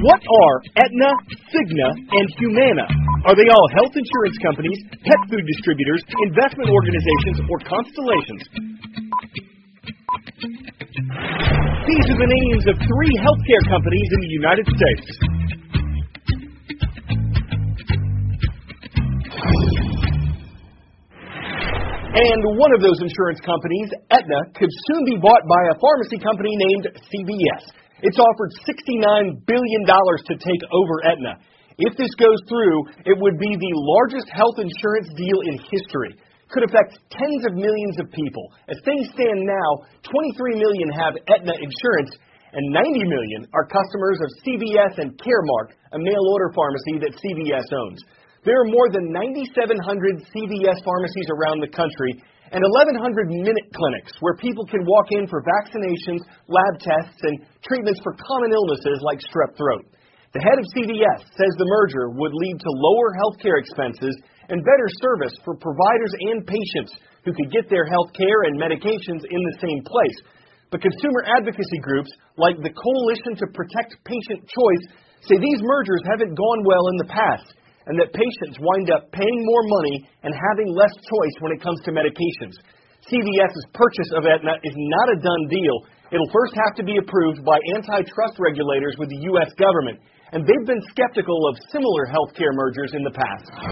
What are Aetna, Cigna, and Humana? Are they all health insurance companies, pet food distributors, investment organizations, or constellations? These are the names of 3 healthcare companies in the United States. And one of those insurance companies, Aetna, could soon be bought by a pharmacy company named CVS. It's offered $69 billion to take over Aetna. If this goes through, it would be the largest health insurance deal in history. Could affect tens of millions of people. As things stand now, 23 million have Aetna insurance, and 90 million are customers of CVS and Caremark, a mail-order pharmacy that CVS owns. There are more than 9,700 CVS pharmacies around the country and 1,100 minute clinics where people can walk in for vaccinations, lab tests, and treatments for common illnesses like strep throat. The head of CVS says the merger would lead to lower healthcare expenses and better service for providers and patients who could get their health care and medications in the same place. But consumer advocacy groups like the Coalition to Protect Patient Choice say these mergers haven't gone well in the past, and that patients wind up paying more money and having less choice when it comes to medications. CVS's purchase of Aetna is not a done deal. It'll first have to be approved by antitrust regulators with the U.S. government, and they've been skeptical of similar healthcare mergers in the past.